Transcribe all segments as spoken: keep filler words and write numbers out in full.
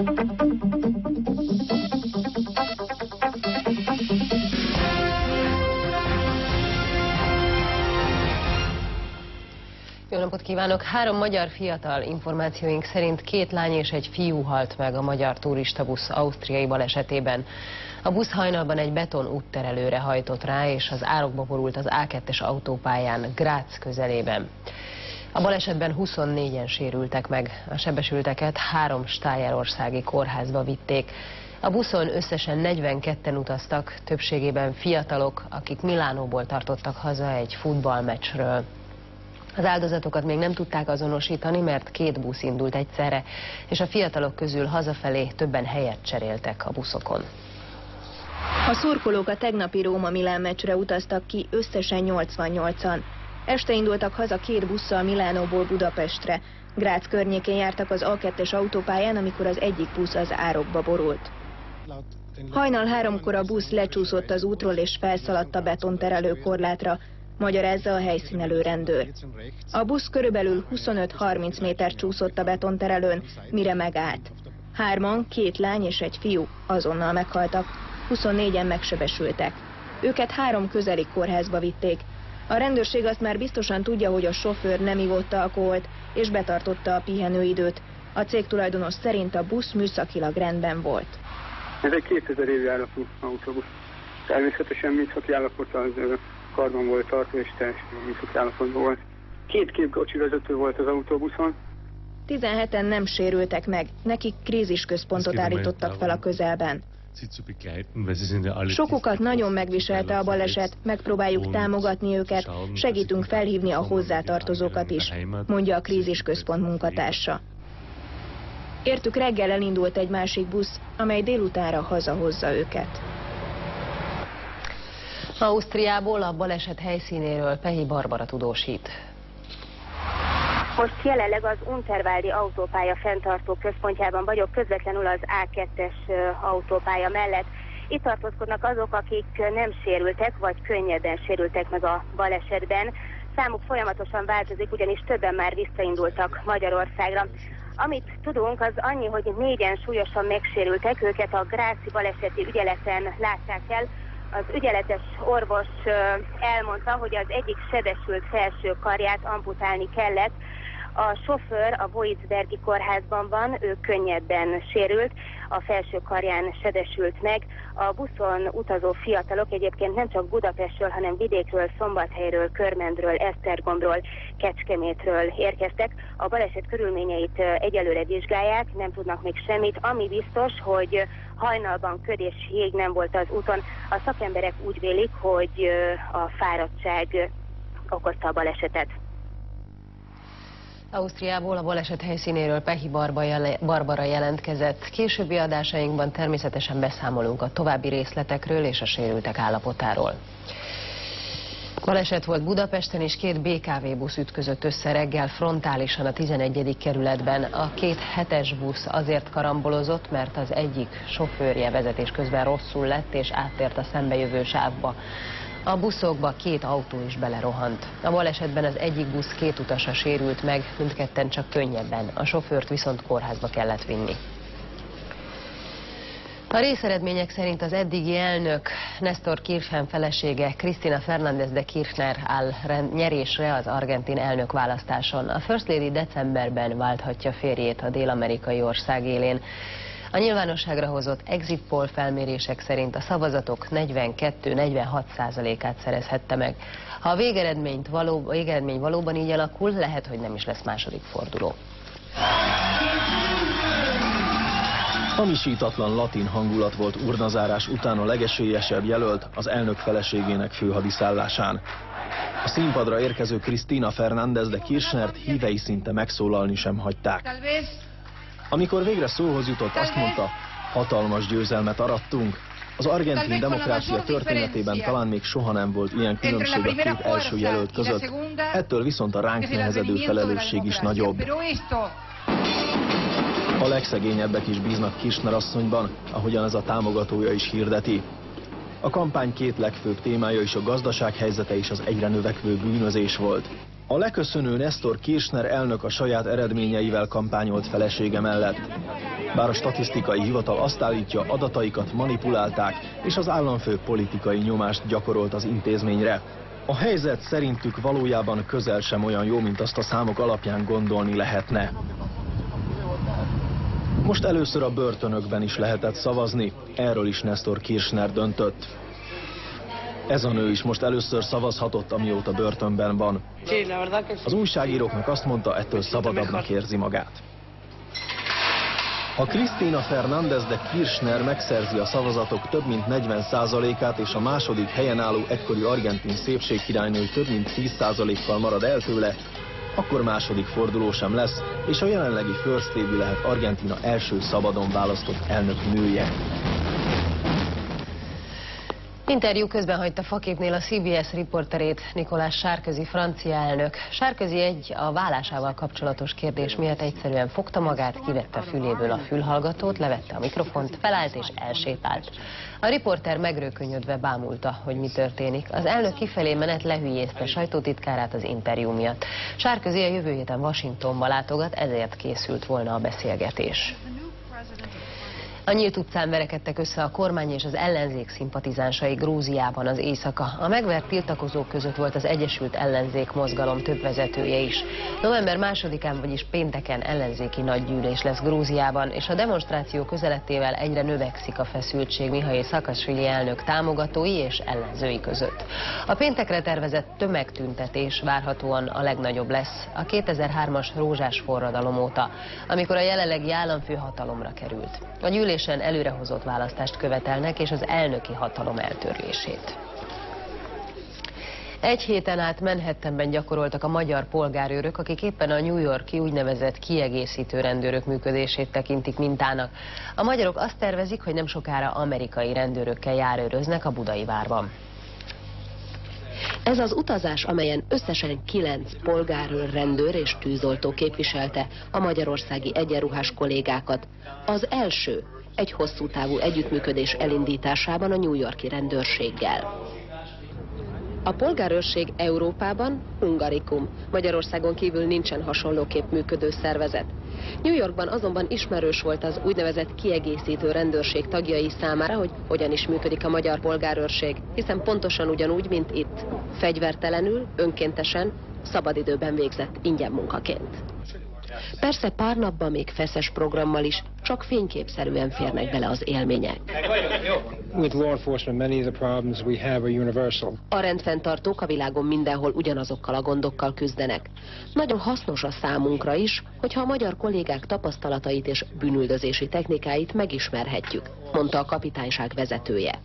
Jó napot kívánok! Három magyar fiatal, információink szerint két lány és egy fiú halt meg a magyar turistabusz ausztriai balesetében. A busz hajnalban egy beton útterelőre hajtott rá, és az árokba borult az á kettes autópályán Grác közelében. A balesetben huszonnégyen sérültek meg. A sebesülteket három stájerországi kórházba vitték. A buszon összesen negyvenketten utaztak, többségében fiatalok, akik Milánóból tartottak haza egy futballmeccsről. Az áldozatokat még nem tudták azonosítani, mert két busz indult egyszerre, és a fiatalok közül hazafelé többen helyet cseréltek a buszokon. A szurkolók a tegnapi Róma-Milán meccsre utaztak ki összesen nyolcvannyolcan. Este indultak haza két busszal Milánóból Budapestre. Grác környékén jártak az á kettes autópályán, amikor az egyik busz az árokba borult. Hajnal háromkor a busz lecsúszott az útról és felszaladt a betonterelő korlátra, magyarázza a helyszínelő rendőr. A busz körülbelül huszonöt-harminc méter csúszott a betonterelőn, mire megállt. Hárman, két lány és egy fiú azonnal meghaltak, huszonnégyen megsebesültek. Őket három közeli kórházba vitték. A rendőrség azt már biztosan tudja, hogy a sofőr nem ivott alkoholt és betartotta a pihenőidőt. A cég tulajdonos szerint a busz műszakilag rendben volt. Ez egy kétezer évi állapotú autóbusz. Természetesen műszaki állapot az karban volt tartva, és teljesen műszaki állapotban volt. Két képkocsi vezető volt az autóbuszon. tizenheten nem sérültek meg, nekik krízisközpontot állítottak fel a közelben. Sokukat nagyon megviselte a baleset, megpróbáljuk támogatni őket, segítünk felhívni a hozzátartozókat is, mondja a krízisközpont munkatársa. Értük reggel elindult egy másik busz, amely délutánra hazahozza őket. Ausztriából a baleset helyszínéről Pehi Barbara tudósít. Most jelenleg az Unterwaldi autópálya fenntartó központjában vagyok, közvetlenül az á kettes autópálya mellett. Itt tartózkodnak azok, akik nem sérültek, vagy könnyebben sérültek meg a balesetben. Számuk folyamatosan változik, ugyanis többen már visszaindultak Magyarországra. Amit tudunk, az annyi, hogy négyen súlyosan megsérültek, őket a gráci baleseti ügyeleten látták el. Az ügyeletes orvos elmondta, hogy az egyik sebesült felső karját amputálni kellett. A sofőr a Voitsbergi kórházban van, ő könnyebben sérült, a felső karján sebesült meg. A buszon utazó fiatalok egyébként nem csak Budapestről, hanem vidékről, Szombathelyről, Körmendről, Esztergomról, Kecskemétről érkeztek. A baleset körülményeit egyelőre vizsgálják, nem tudnak még semmit. Ami biztos, hogy hajnalban köd és jég nem volt az úton. A szakemberek úgy vélik, hogy a fáradtság okozta a balesetet. Ausztriából a baleset helyszínéről Pehi Barbara jelentkezett. Későbbi adásainkban természetesen beszámolunk a további részletekről és a sérültek állapotáról. Baleset volt Budapesten, és két bé ká vé busz ütközött össze reggel frontálisan a tizenegyedik kerületben. A két hetes busz azért karambolozott, mert az egyik sofőrje vezetés közben rosszul lett és áttért a szembejövő sávba. A buszokba két autó is belerohant. A balesetben az egyik busz két utasa sérült meg, mindketten csak könnyebben, a sofőrt viszont kórházba kellett vinni. A részeredmények szerint az eddigi elnök Néstor Kirchner felesége Cristina Fernández de Kirchner áll nyerésre az argentin elnökválasztáson. A First Lady decemberben válthatja férjét a dél-amerikai ország élén. A nyilvánosságra hozott exit poll felmérések szerint a szavazatok negyvenkettő-negyvenhat százalékát szerezhette meg. Ha a végeredményt való, végeredmény valóban így alakul, lehet, hogy nem is lesz második forduló. Hamisítatlan latin hangulat volt urnazárás után a legesélyesebb jelölt az elnök feleségének főhadiszállásán. A színpadra érkező Cristina Fernández de Kirchnert hívei szinte megszólalni sem hagyták. Amikor végre szóhoz jutott, azt mondta, hatalmas győzelmet arattunk. Az argentin demokrácia történetében talán még soha nem volt ilyen különbség a két első jelölt között, ettől viszont a ránk nehezedő felelősség is nagyobb. A legszegényebbek is bíznak Kirchner asszonyban, ahogyan ez a támogatója is hirdeti. A kampány két legfőbb témája is a gazdaság helyzete és az egyre növekvő bűnözés volt. A leköszönő Néstor Kirchner elnök a saját eredményeivel kampányolt felesége mellett. Bár a statisztikai hivatal azt állítja, adataikat manipulálták, és az államfő politikai nyomást gyakorolt az intézményre. A helyzet szerintük valójában közel sem olyan jó, mint azt a számok alapján gondolni lehetne. Most először a börtönökben is lehetett szavazni, erről is Nestor Kirchner döntött. Ez a nő is most először szavazhatott, amióta börtönben van. Az újságíróknak azt mondta, ettől szabadabbnak érzi magát. Ha Cristina Fernández de Kirchner megszerzi a szavazatok több mint negyven százalékát, és a második helyen álló egykori argentin szépségkirálynő több mint tíz százalékkal marad el tőle, akkor második forduló sem lesz, és a jelenlegi First Lady lehet Argentína első szabadon választott elnök nője. Interjú közben hagyta faképnél a cé bé es riporterét, Nicolas Sarkozy francia elnök. Sarkozy egy a válásával kapcsolatos kérdés miatt egyszerűen fogta magát, kivette füléből a fülhallgatót, levette a mikrofont, felállt és elsétált. A riporter megrökönyödve bámulta, hogy mi történik. Az elnök kifelé menet lehülyézte sajtótitkárát az interjú miatt. Sarkozy a jövő héten Washingtonba látogat, ezért készült volna a beszélgetés. A nyílt utcán verekedtek össze a kormány és az ellenzék szimpatizánsai Grúziában az éjszaka. A megvert tiltakozók között volt az Egyesült Ellenzék mozgalom több vezetője is. November másodikán, vagyis pénteken ellenzéki nagygyűlés lesz Grúziában, és a demonstráció közelettével egyre növekszik a feszültség Mihail Szakasvili elnök támogatói és ellenzői között. A péntekre tervezett tömegtüntetés várhatóan a legnagyobb lesz a kétezer-hármas rózsás forradalom óta, amikor a jelenlegi államfő hatalomra került. A gyűlésen előrehozott választást követelnek, és az elnöki hatalom eltörlését. Egy héten át Manhattanben gyakoroltak a magyar polgárőrök, akik éppen a New York-i úgynevezett kiegészítő rendőrök működését tekintik mintának. A magyarok azt tervezik, hogy nem sokára amerikai rendőrökkel járőröznek a budai várban. Ez az utazás, amelyen összesen kilenc polgárőr, rendőr és tűzoltó képviselte a magyarországi egyenruhás kollégákat, az első egy hosszú távú együttműködés elindításában a New York-i rendőrséggel. A polgárőrség Európában hungarikum, Magyarországon kívül nincsen hasonlóképp működő szervezet. New Yorkban azonban ismerős volt az úgynevezett kiegészítő rendőrség tagjai számára, hogy hogyan is működik a magyar polgárőrség, hiszen pontosan ugyanúgy, mint itt. Fegyvertelenül, önkéntesen, szabadidőben végzett ingyen munkaként. Persze pár napban még feszes programmal is, csak fényképszerűen férnek bele az élmények. A rendfenntartók a világon mindenhol ugyanazokkal a gondokkal küzdenek. Nagyon hasznos a számunkra is, hogyha a magyar kollégák tapasztalatait és bűnüldözési technikáit megismerhetjük, mondta a kapitányság vezetője.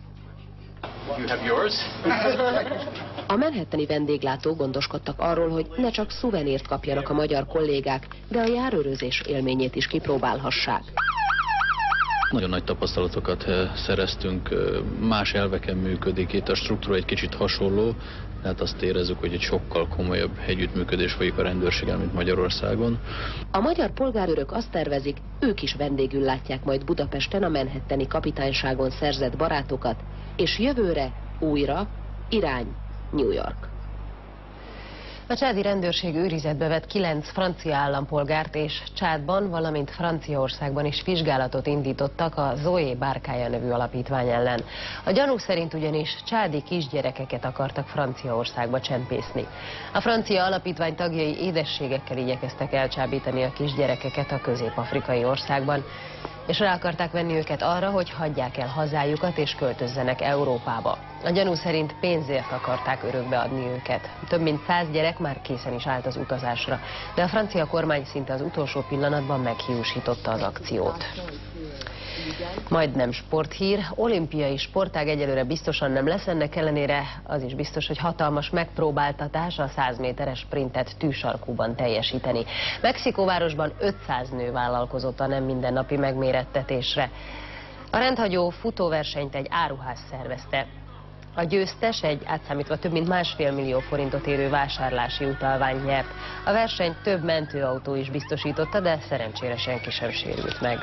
A manhattani vendéglátók gondoskodtak arról, hogy ne csak szuvenírt kapjanak a magyar kollégák, de a járőrözés élményét is kipróbálhassák. Nagyon nagy tapasztalatokat szereztünk, más elveken működik, itt a struktúra egy kicsit hasonló, tehát azt érezzük, hogy egy sokkal komolyabb együttműködés folyik a rendőrséggel, mint Magyarországon. A magyar polgárőrök azt tervezik, ők is vendégül látják majd Budapesten a manhattani kapitányságon szerzett barátokat, és jövőre újra irány New York. A csádi rendőrség őrizetbe vett kilenc francia állampolgárt, és Csádban, valamint Franciaországban is vizsgálatot indítottak a Zoé Bárkája nevű alapítvány ellen. A gyanú szerint ugyanis csádi kisgyerekeket akartak Franciaországba csempészni. A francia alapítvány tagjai édességekkel igyekeztek elcsábítani a kisgyerekeket a közép-afrikai országban, és rá akarták venni őket arra, hogy hagyják el hazájukat és költözzenek Európába. A gyanú szerint pénzért akarták örökbe adni őket. Több mint száz gyerek már készen is állt az utazásra, de a francia kormány szinte az utolsó pillanatban meghiúsította az akciót. Majdnem sporthír, olimpiai sportág egyelőre biztosan nem lesz, ennek ellenére az is biztos, hogy hatalmas megpróbáltatás a száz méteres sprintet tűsarkúban teljesíteni. Mexikóvárosban ötszáz nő vállalkozott a nem mindennapi megmérettetésre. A rendhagyó futóversenyt egy áruház szervezte. A győztes egy átszámítva több mint másfél millió forintot érő vásárlási utalványt nyert. A versenyt több mentőautó is biztosította, de szerencsére senki sem sérült meg.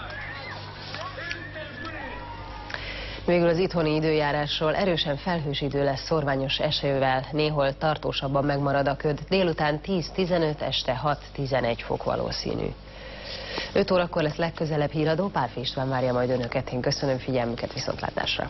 Végül az itthoni időjárásról: erősen felhős idő lesz szorványos esővel, néhol tartósabban megmarad a köd, délután tíz-tizenöt, este hat-tizenegy fok valószínű. öt órakor lesz legközelebb híradó, Pálffy István várja majd önöket. Én köszönöm figyelmüket, viszontlátásra!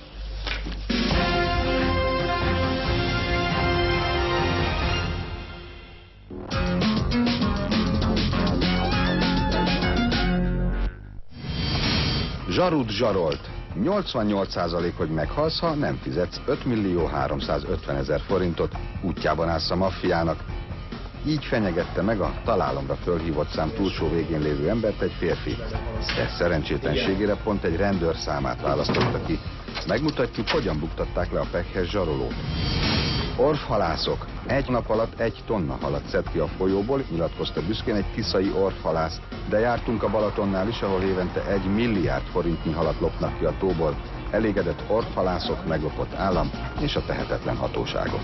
Zsarud zsarolt. nyolcvannyolc százalék, hogy meghalsz, ha nem fizetsz öt millió háromszázötven ezer forintot, útjában állsz a maffiának. Így fenyegette meg a találomra fölhívott szám túlsó végén lévő embert egy férfi. De szerencsétlenségére pont egy rendőr számát választotta ki. Megmutatjuk, hogyan buktatták le a pekhes zsarolót. Orvhalászok. Egy nap alatt egy tonna halat szed ki a folyóból, nyilatkozta büszkén egy tiszai orvhalász. De jártunk a Balatonnál is, ahol évente egy milliárd forintnyi halat lopnak ki a tóból. Elégedett orvhalászok, meglopott állam és a tehetetlen hatóságok.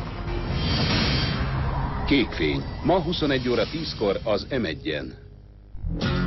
Kékfény. Ma huszonegy óra tízkor az em egyen.